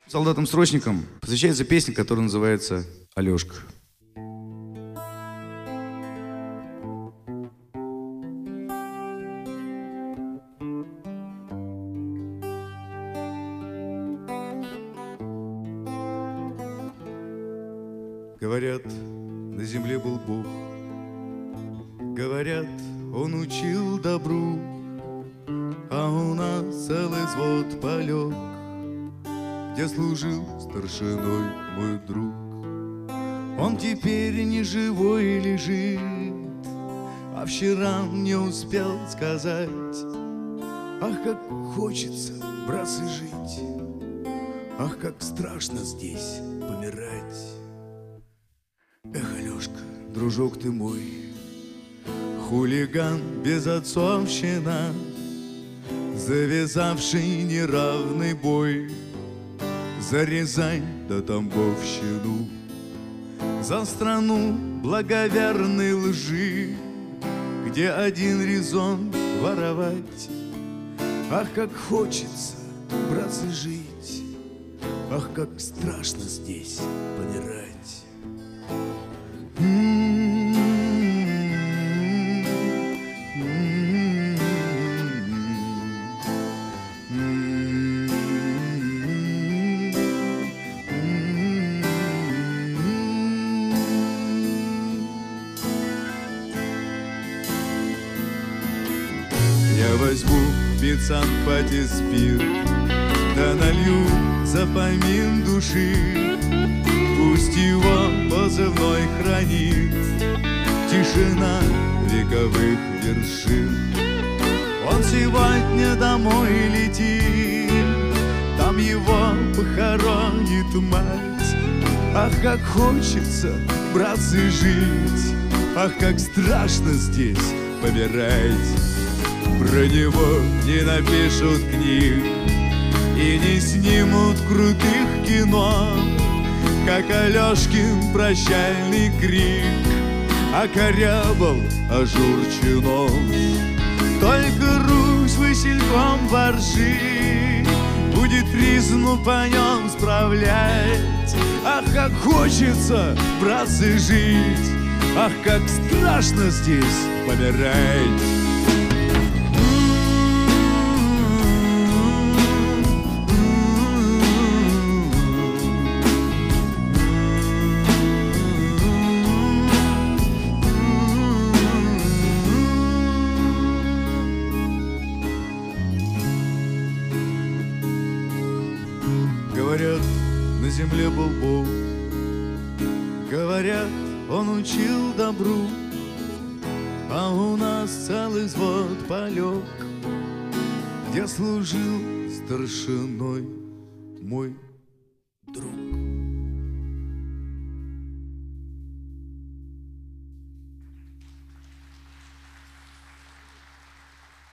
Солдатам-срочникам посвящается песня, которая называется «Алешка». Говорят, на земле был Бог, говорят, Он учил добру, а у нас целый взвод полег, где служил старшиной мой друг. Он теперь не живой лежит, а вчера не успел сказать: ах, как хочется, братцы, жить, ах, как страшно здесь помирать. Эх, Алешка, дружок ты мой, хулиган, безотцовщина, завязавший неравный бой за Рязань да Тамбовщину, за страну благоверной лжи, где один резон воровать. Ах, как хочется, братцы, жить, ах, как страшно здесь помирать. Я возьму бицан патиспир, да налью за помин души. Пусть его позывной хранит тишина вековых вершин. Он сегодня домой летит, там его похоронит мать. Ах, как хочется, братцы, жить, ах, как страшно здесь помирать. Про него не напишут книг и не снимут крутых кино, как Алешкин прощальный крик окорябал ажур чинов. Только Русь васильком воржи будет призну по нем справлять. Ах, как хочется, братцы, жить, ах, как страшно здесь помирать. Говорят, на земле был Бог, говорят, Он учил добру, а у нас целый взвод полег, где служил старшиной мой